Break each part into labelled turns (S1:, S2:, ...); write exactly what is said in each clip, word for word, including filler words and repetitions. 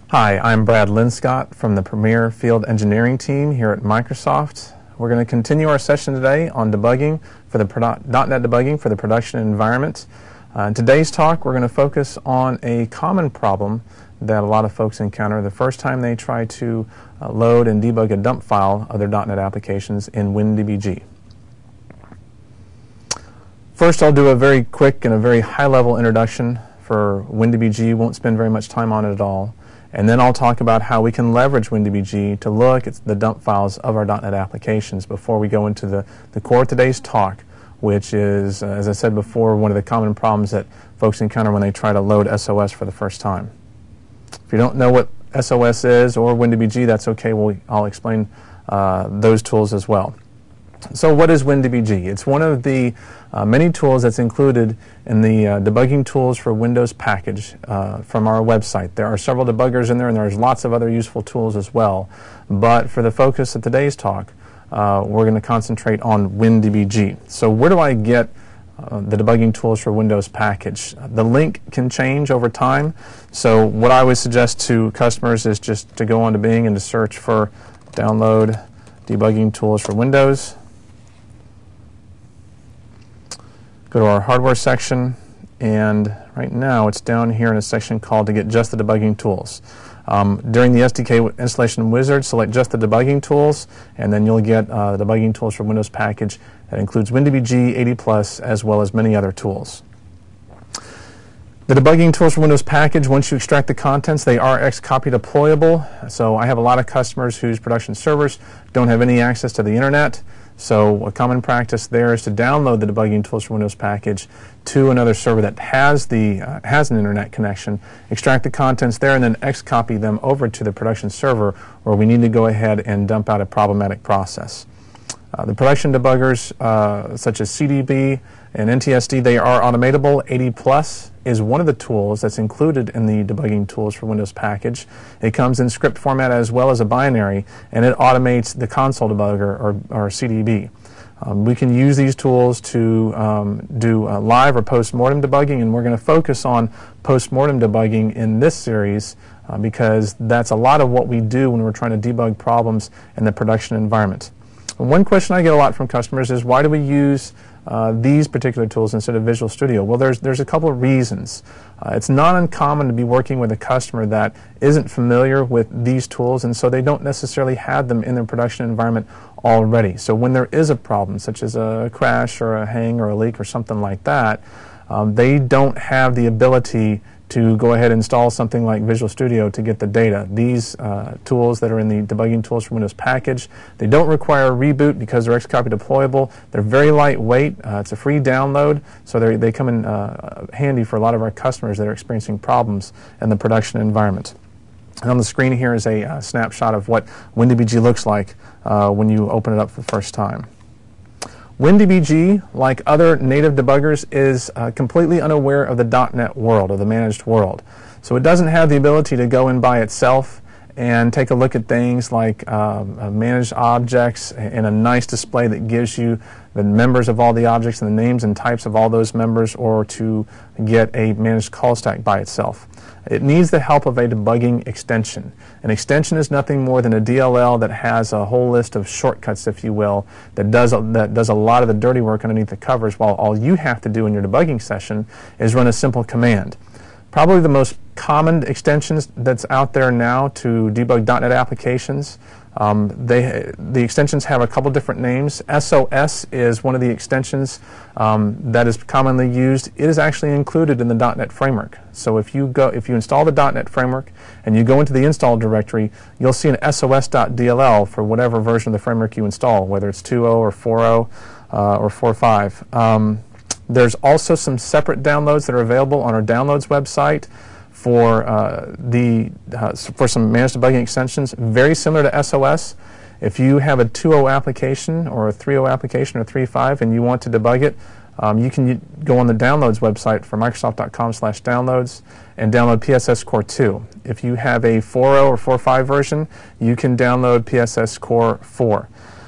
S1: Hi, I'm Brad Linscott from the Premier Field Engineering team here at Microsoft. We're going to continue our session today on debugging for the dot net debugging for the production environment. Uh, in today's talk, we're going to focus on a common problem that a lot of folks encounter the first time they try to uh, load and debug a dump file of their dot net applications in WinDBG. First, I'll do a very quick and a very high-level introduction for WinDBG. Won't spend very much time on it at all. And then I'll talk about how we can leverage WinDBG to look at the dump files of our dot net applications before we go into the, the core of today's talk, which is, uh, as I said before, one of the common problems that folks encounter when they try to load S O S for the first time. If you don't know what S O S is or WinDBG, that's okay. We'll, I'll explain uh, those tools as well. So what is WinDBG? It's one of the uh, many tools that's included in the uh, debugging tools for Windows package uh, from our website. There are several debuggers in there, and there's lots of other useful tools as well. But for the focus of today's talk, uh, we're going to concentrate on WinDBG. So where do I get uh, the debugging tools for Windows package? The link can change over time. So what I would suggest to customers is just to go onto Bing and to search for download debugging tools for Windows. Go to our hardware section, and right now it's down here in a section called to get just the debugging tools. Um, during the S D K installation wizard, select just the debugging tools, and then you'll get uh, the debugging tools for Windows package that includes WinDBG, eighty plus, as well as many other tools. The debugging tools for Windows package, once you extract the contents, they are Xcopy deployable. So I have a lot of customers whose production servers don't have any access to the internet. So a common practice there is to download the debugging tools for Windows package to another server that has the uh, has an internet connection, extract the contents there, and then Xcopy them over to the production server where we need to go ahead and dump out a problematic process. Uh, the production debuggers, uh, such as C D B and N T S D, they are automatable. eighty plus is one of the tools that's included in the debugging tools for Windows package. It comes in script format as well as a binary, and it automates the console debugger, or, or C D B. Um, we can use these tools to um, do uh, live or post-mortem debugging, and we're going to focus on post-mortem debugging in this series uh, because that's a lot of what we do when we're trying to debug problems in the production environment. And one question I get a lot from customers is, why do we use Uh, these particular tools instead of Visual Studio? Well, there's, there's a couple of reasons. Uh, it's not uncommon to be working with a customer that isn't familiar with these tools, and so they don't necessarily have them in their production environment already. So when there is a problem, such as a crash or a hang or a leak or something like that, um, they don't have the ability to go ahead and install something like Visual Studio to get the data. These uh, tools that are in the debugging tools for Windows package, they don't require a reboot because they're Xcopy deployable. They're very lightweight. Uh, it's a free download, so they come in uh, handy for a lot of our customers that are experiencing problems in the production environment. And on the screen here is a uh, snapshot of what WinDBG looks like uh, when you open it up for the first time. WinDBG, like other native debuggers, is uh, completely unaware of the dot net world, or the managed world. So it doesn't have the ability to go in by itself and take a look at things like um, uh, managed objects in a nice display that gives you the members of all the objects and the names and types of all those members, or to get a managed call stack by itself. It needs the help of a debugging extension. An extension is nothing more than a D L L that has a whole list of shortcuts, if you will, that does, a, that does a lot of the dirty work underneath the covers, while all you have to do in your debugging session is run a simple command. Probably the most common extensions that's out there now to debug dot net applications, um, they, the extensions have a couple different names. S O S is one of the extensions um, that is commonly used. It is actually included in the dot net framework. So if you go, if you install the dot net framework and you go into the install directory, you'll see an S O S dot D L L for whatever version of the framework you install, whether it's two point oh or four point oh uh, or four point five. Um, There's also some separate downloads that are available on our downloads website for uh, the uh, for some managed debugging extensions, very similar to S O S. If you have a two point oh application or a three point oh application or three point five and you want to debug it, um, you can go on the downloads website for Microsoft dot com slash downloads and download P S S Core two. If you have a four point oh or four point five version, you can download P S S Core four.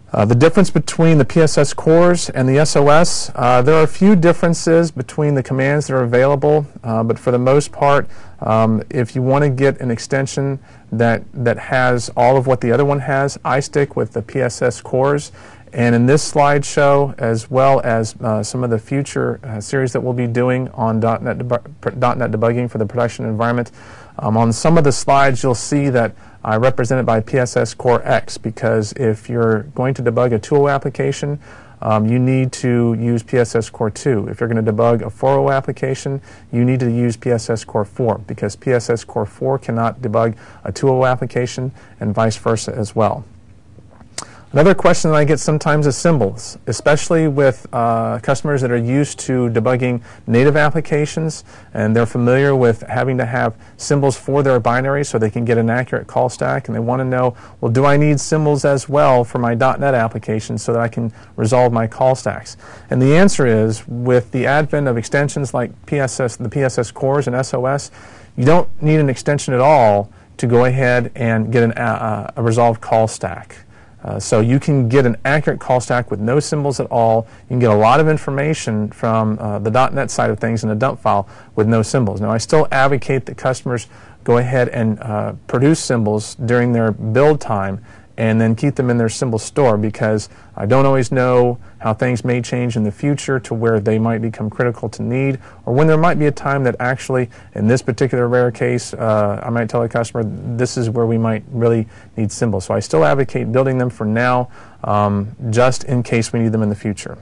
S1: Uh, the difference between the P S S cores and the S O S, uh, there are a few differences between the commands that are available, uh, but for the most part, um, if you want to get an extension that, that has all of what the other one has, I stick with the P S S cores. And in this slideshow, as well as uh, some of the future uh, series that we'll be doing on .NET, debu .NET debugging for the production environment, um, on some of the slides you'll see that I represent it by P S S Core X, because if you're going to debug a two point oh application, um, you need to use P S S Core two. If you're going to debug a four point oh application, you need to use P S S Core four, because P S S Core four cannot debug a two point oh application, and vice versa as well. Another question that I get sometimes is symbols, especially with uh, customers that are used to debugging native applications, and they're familiar with having to have symbols for their binary so they can get an accurate call stack, and they want to know, well, do I need symbols as well for my .NET application so that I can resolve my call stacks? And the answer is, with the advent of extensions like P S S, the P S S cores and S O S, you don't need an extension at all to go ahead and get an, uh, a resolved call stack. Uh, so you can get an accurate call stack with no symbols at all. You can get a lot of information from uh, the .NET side of things in a dump file with no symbols. Now, I still advocate that customers go ahead and uh, produce symbols during their build time and then keep them in their symbol store, because I don't always know how things may change in the future to where they might become critical to need, or when there might be a time that actually, in this particular rare case, uh, I might tell a customer this is where we might really need symbols. So I still advocate building them for now, um, just in case we need them in the future.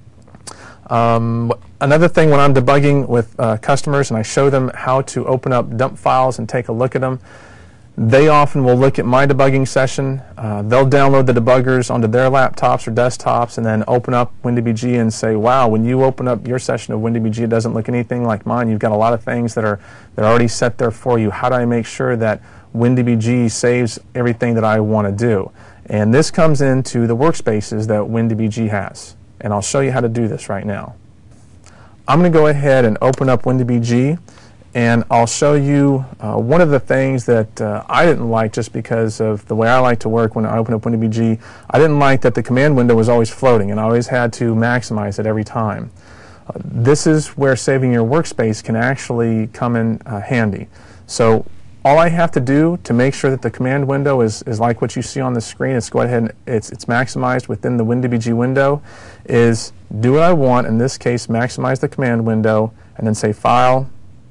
S1: Um, another thing, when I'm debugging with uh, customers and I show them how to open up dump files and take a look at them, they often will look at my debugging session. Uh, they'll download the debuggers onto their laptops or desktops and then open up WinDBG and say, wow, when you open up your session of WinDBG, it doesn't look anything like mine. You've got a lot of things that are, that are already set there for you. How do I make sure that WinDBG saves everything that I want to do? And this comes into the workspaces that WinDBG has. And I'll show you how to do this right now. I'm going to go ahead and open up WinDBG. And I'll show you uh, one of the things that uh, I didn't like, just because of the way I like to work when I open up WinDBG. I didn't like that the command window was always floating, and I always had to maximize it every time. Uh, this is where saving your workspace can actually come in uh, handy. So all I have to do to make sure that the command window is, is like what you see on the screen, it's go ahead and it's, it's maximized within the WinDBG window, is do what I want, in this case maximize the command window, and then say File,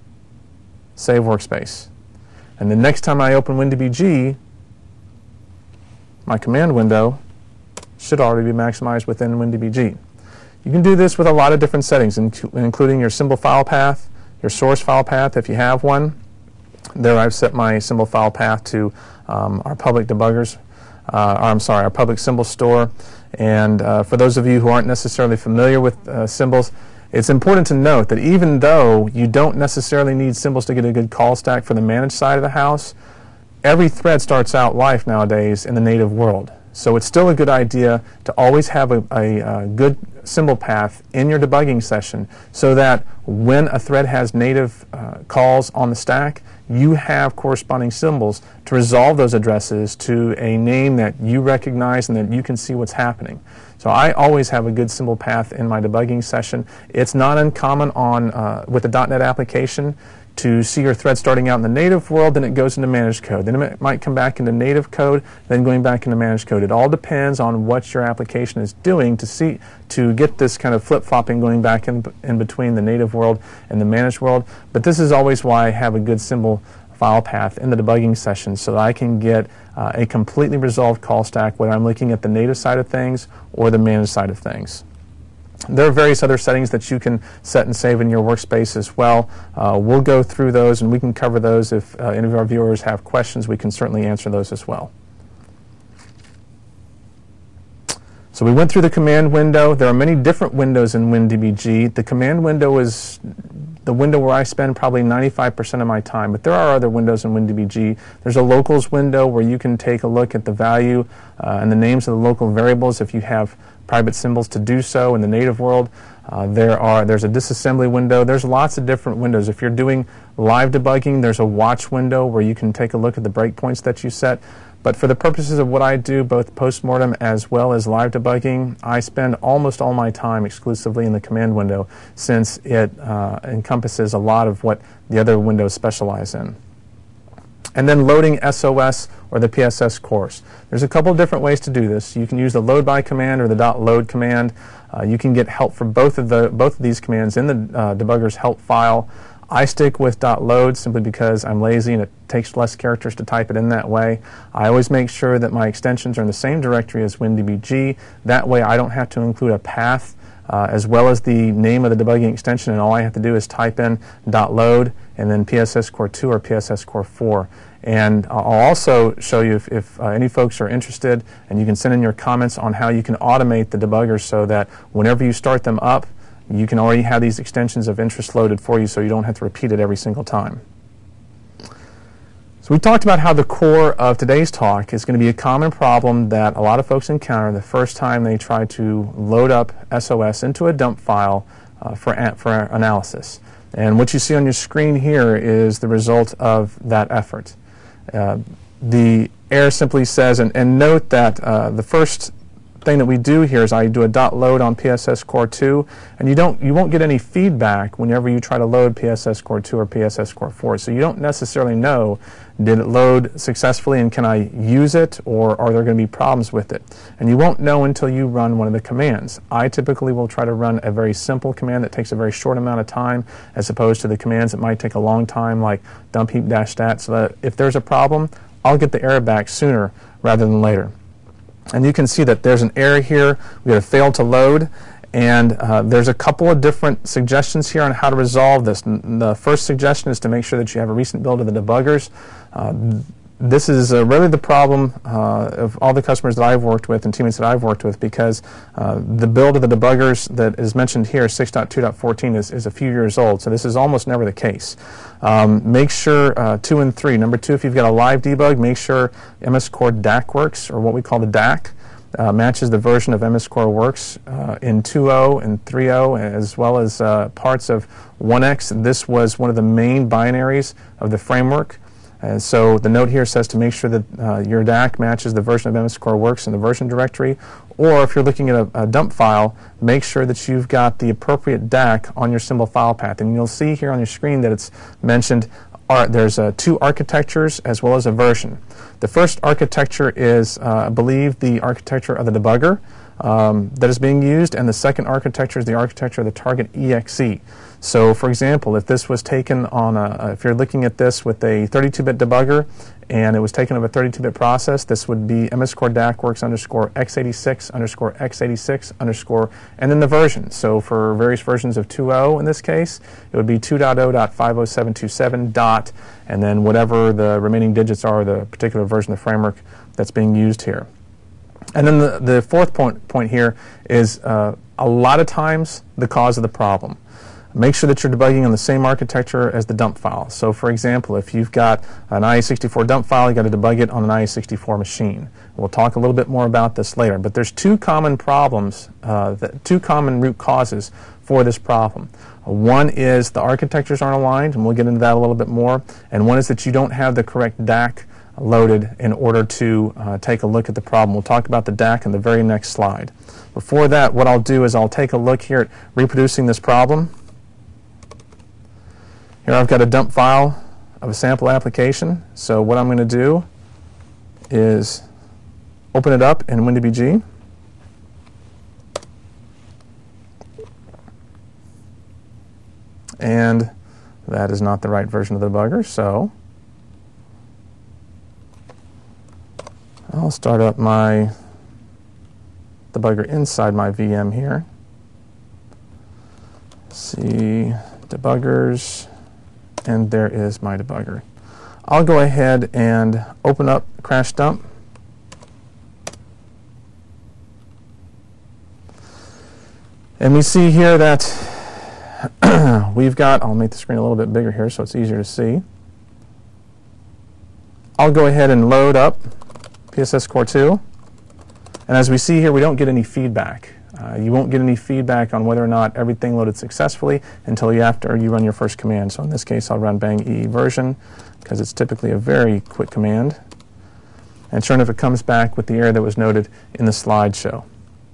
S1: Save Workspace. And the next time I open WinDBG, my command window should already be maximized within WinDBG. You can do this with a lot of different settings, including your symbol file path, your source file path if you have one. There I've set my symbol file path to um, our public debuggers, uh, or I'm sorry, our public symbol store. And uh, for those of you who aren't necessarily familiar with uh, symbols, it's important to note that even though you don't necessarily need symbols to get a good call stack for the managed side of the house, every thread starts out life nowadays in the native world. So it's still a good idea to always have a, a, a good symbol path in your debugging session, so that when a thread has native uh, calls on the stack, you have corresponding symbols to resolve those addresses to a name that you recognize and that you can see what's happening. So I always have a good symbol path in my debugging session. It's not uncommon on uh, with the .NET application to see your thread starting out in the native world, then it goes into managed code. Then it might come back into native code, then going back into managed code. It all depends on what your application is doing to see to get this kind of flip-flopping going back in, in between the native world and the managed world. But this is always why I have a good symbol file path in the debugging session, so that I can get uh, a completely resolved call stack, whether I'm looking at the native side of things or the managed side of things. There are various other settings that you can set and save in your workspace as well. Uh, we'll go through those and we can cover those. If uh, any of our viewers have questions, we can certainly answer those as well. So we went through the command window. There are many different windows in WinDBG. The command window is the window where I spend probably ninety-five percent of my time, but there are other windows in WinDBG. There's a locals window where you can take a look at the value uh, and the names of the local variables if you have private symbols to do so in the native world. Uh, there are, there's a disassembly window. There's lots of different windows. If you're doing live debugging, there's a watch window where you can take a look at the breakpoints that you set. But for the purposes of what I do, both postmortem as well as live debugging, I spend almost all my time exclusively in the command window, since it uh, encompasses a lot of what the other windows specialize in. And then loading S O S or the P S S course. There's a couple of different ways to do this. You can use the load by command or the .load command. Uh, you can get help for both of the both of these commands in the uh, debugger's help file. I stick with .load simply because I'm lazy and it takes less characters to type it in that way. I always make sure that my extensions are in the same directory as WinDBG. That way I don't have to include a path uh, as well as the name of the debugging extension, and all I have to do is type in .load and then P S S Core two or P S S Core four. And I'll also show you if, if uh, any folks are interested, and you can send in your comments on how you can automate the debuggers so that whenever you start them up, you can already have these extensions of interest loaded for you so you don't have to repeat it every single time. So we talked about how the core of today's talk is going to be a common problem that a lot of folks encounter the first time they try to load up S O S into a dump file uh, for, for analysis. And what you see on your screen here is the result of that effort. Uh, the error simply says, and, and note that uh, the first thing that we do here is I do a .load on P S S Core two, and you don't you won't get any feedback whenever you try to load P S S Core two or P S S Core four. So you don't necessarily know, did it load successfully and can I use it, or are there going to be problems with it? And you won't know until you run one of the commands. I typically will try to run a very simple command that takes a very short amount of time, as opposed to the commands that might take a long time, like dump heap dash stat, so that if there's a problem, I'll get the error back sooner rather than later. And you can see that there's an error here. We got a fail to load, and uh, there's a couple of different suggestions here on how to resolve this. N the first suggestion is to make sure that you have a recent build of the debuggers. Uh, this is uh, really the problem uh, of all the customers that I've worked with and teammates that I've worked with, because uh, the build of the debuggers that is mentioned here, six point two point fourteen, is, is a few years old, so this is almost never the case. Um, make sure uh, two and three. Number two, if you've got a live debug, make sure M S Core D A C Works, or what we call the D A C, uh, matches the version of M S Core Works uh, in two point oh and three point oh, as well as uh, parts of one X. This was one of the main binaries of the framework. And so the note here says to make sure that uh, your D A C matches the version of M S Core Works in the version directory, or if you're looking at a, a dump file, make sure that you've got the appropriate D A C on your symbol file path. And you'll see here on your screen that it's mentioned are, there's uh, two architectures as well as a version. The first architecture is, uh, I believe, the architecture of the debugger um, that is being used, and the second architecture is the architecture of the target E X E. So, for example, if this was taken on a, if you're looking at this with a thirty-two bit debugger and it was taken of a thirty-two bit process, this would be M S Core D A C Works underscore x eighty-six underscore x eighty-six underscore, and then the version. So for various versions of two point oh in this case, it would be two point oh dot five oh seven two seven dot, and then whatever the remaining digits are, the particular version of the framework that's being used here. And then the, the fourth point, point here is uh, a lot of times the cause of the problem. Make sure that you're debugging on the same architecture as the dump file. So, for example, if you've got an I E sixty-four dump file, you've got to debug it on an I E sixty-four machine. We'll talk a little bit more about this later. But there's two common problems, uh, that, two common root causes for this problem. Uh, one is the architectures aren't aligned, and we'll get into that a little bit more. And one is that you don't have the correct D A C loaded in order to uh, take a look at the problem. We'll talk about the D A C in the very next slide. Before that, what I'll do is I'll take a look here at reproducing this problem. Here I've got a dump file of a sample application. So what I'm going to do is open it up in WinDBG. And that is not the right version of the debugger, so I'll start up my debugger inside my V M here. See, debuggers. And there is my debugger. I'll go ahead and open up Crash Dump. And we see here that we've got, I'll make the screen a little bit bigger here so it's easier to see. I'll go ahead and load up P S S Core two. And as we see here, we don't get any feedback. Uh, you won't get any feedback on whether or not everything loaded successfully until you after you run your first command. So in this case, I'll run bang E version because it's typically a very quick command. And sure enough, it comes back with the error that was noted in the slideshow.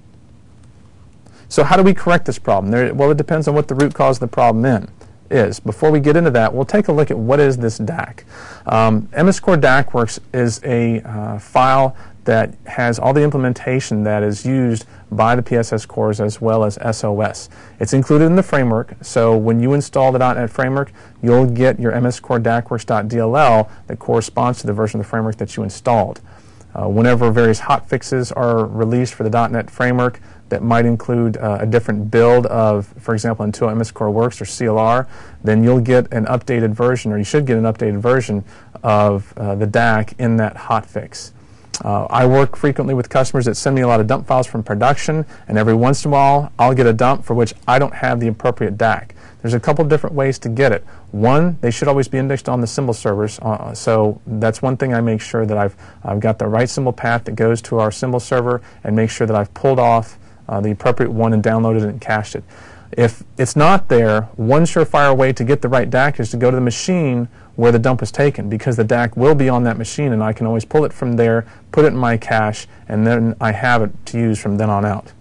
S1: So how do we correct this problem? There, well, it depends on what the root cause of the problem in, is. Before we get into that, we'll take a look at what is this D A C. Um, M S Core DACWorks is a uh, file that has all the implementation that is used by the P S S cores as well as S O S. It's included in the framework, so when you install the dot net framework, you'll get your M S Core DACWorks.dll that corresponds to the version of the framework that you installed. Uh, whenever various hotfixes are released for the dot net framework that might include uh, a different build of, for example, until M S Core Works or C L R, then you'll get an updated version, or you should get an updated version of uh, the D A C in that hotfix. Uh, I work frequently with customers that send me a lot of dump files from production, and every once in a while I'll get a dump for which I don't have the appropriate D A C. There's a couple different ways to get it. One, they should always be indexed on the symbol servers, uh, so that's one thing I make sure that I've, I've got the right symbol path that goes to our symbol server, and make sure that I've pulled off uh, the appropriate one and downloaded it and cached it. If it's not there, one surefire way to get the right D A C is to go to the machine where the dump was taken, because the D A C will be on that machine, and I can always pull it from there, put it in my cache, and then I have it to use from then on out.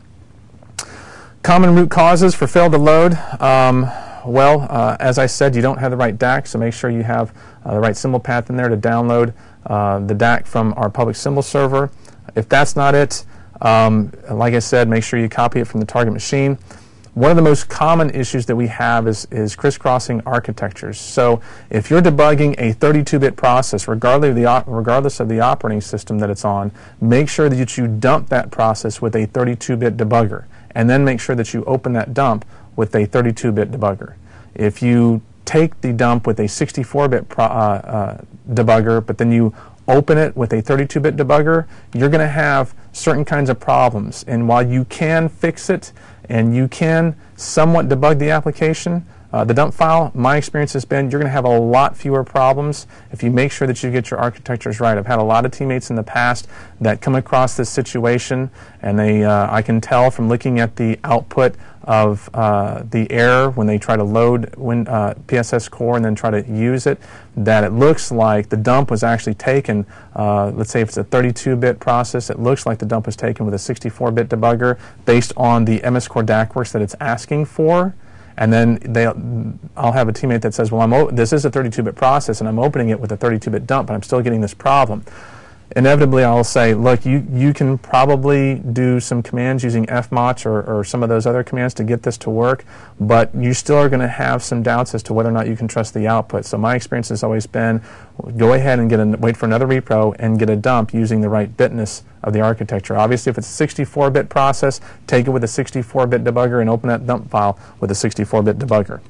S1: Common root causes for failed to load. Um, well, uh, as I said, you don't have the right D A C, so make sure you have uh, the right symbol path in there to download uh, the D A C from our public symbol server. If that's not it, um, like I said, make sure you copy it from the target machine. One of the most common issues that we have is, is crisscrossing architectures. So if you're debugging a thirty-two bit process, regardless of, the, regardless of the operating system that it's on, make sure that you dump that process with a thirty-two bit debugger, and then make sure that you open that dump with a thirty-two bit debugger. If you take the dump with a sixty-four bit uh, uh, debugger, but then you open it with a thirty-two bit debugger, you're going to have certain kinds of problems. And while you can fix it, and you can somewhat debug the application, uh, the dump file, my experience has been you're going to have a lot fewer problems if you make sure that you get your architectures right. I've had a lot of teammates in the past that come across this situation, and they, uh, I can tell from looking at the output of uh, the error when they try to load when, uh, P S S Core and then try to use it, that it looks like the dump was actually taken, uh, let's say if it's a thirty-two bit process, it looks like the dump was taken with a sixty-four bit debugger based on the M S Core DACWorks that it's asking for. And then they, I'll have a teammate that says, well, I'm o this is a thirty-two bit process, and I'm opening it with a thirty-two bit dump, but I'm still getting this problem. Inevitably, I'll say, look, you, you can probably do some commands using F M O Ch or, or some of those other commands to get this to work, but you still are going to have some doubts as to whether or not you can trust the output. So my experience has always been, go ahead and get a, wait for another repro and get a dump using the right bitness of the architecture. Obviously, if it's a sixty-four bit process, take it with a sixty-four bit debugger and open that dump file with a sixty-four bit debugger.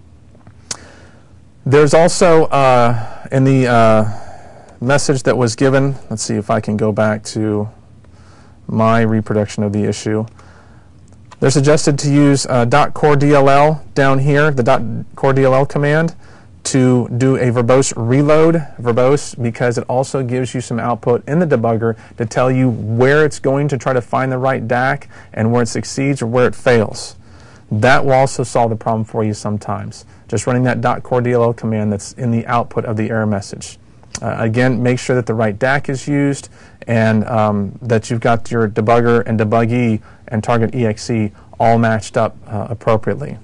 S1: There's also, uh, in the uh, message that was given, let's see if I can go back to my reproduction of the issue. They're suggested to use uh, .core_dll down here, the .core_dll command, to do a verbose reload, verbose because it also gives you some output in the debugger to tell you where it's going to try to find the right D A C and where it succeeds or where it fails. That will also solve the problem for you sometimes. Just running that .core_dll command that's in the output of the error message. Uh, again, make sure that the right D A C is used and um, that you've got your debugger and debugee and target E X E all matched up uh, appropriately.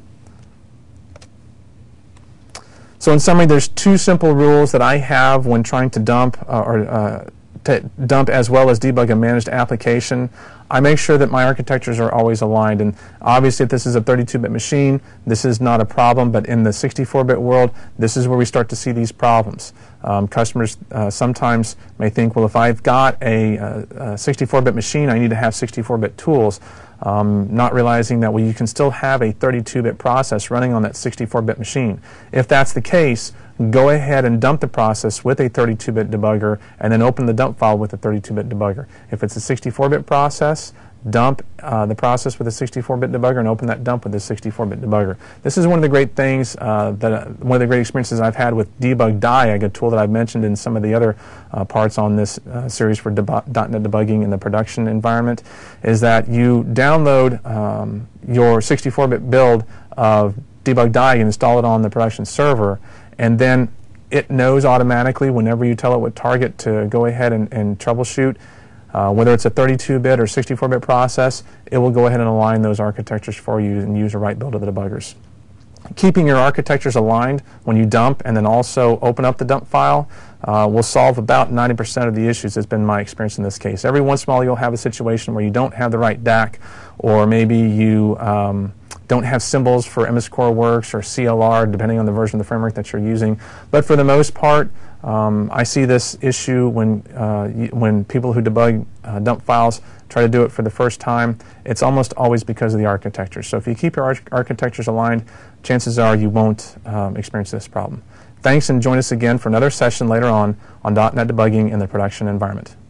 S1: So in summary, there's two simple rules that I have when trying to dump uh, or uh, to dump as well as debug a managed application. I make sure that my architectures are always aligned, and obviously if this is a thirty-two bit machine, this is not a problem, but in the sixty-four bit world, this is where we start to see these problems. Um, customers uh, sometimes may think, well, if I've got a sixty-four bit machine, I need to have sixty-four bit tools, um, not realizing that, well, you can still have a thirty-two bit process running on that sixty-four bit machine. If that's the case, go ahead and dump the process with a thirty-two bit debugger and then open the dump file with a thirty-two bit debugger. If it's a sixty-four bit process, dump uh, the process with a sixty-four bit debugger and open that dump with a sixty-four bit debugger. This is one of the great things, uh, that uh, one of the great experiences I've had with Debug Diag, a tool that I've mentioned in some of the other uh, parts on this uh, series for dot net debugging in the production environment, is that you download um, your sixty-four bit build of Debug Diag and install it on the production server, and then it knows automatically whenever you tell it what target to go ahead and, and troubleshoot. Uh, whether it's a thirty-two bit or sixty-four bit process, it will go ahead and align those architectures for you and use the right build of the debuggers. Keeping your architectures aligned when you dump and then also open up the dump file uh, will solve about ninety percent of the issues. Has been my experience in this case. Every once in a while you'll have a situation where you don't have the right D A C, or maybe you um, don't have symbols for M S Core Works or C L R, depending on the version of the framework that you're using. But for the most part, um, I see this issue when, uh, when people who debug uh, dump files try to do it for the first time. It's almost always because of the architecture. So if you keep your arch architectures aligned, chances are you won't um, experience this problem. Thanks, and join us again for another session later on on dot net debugging in the production environment.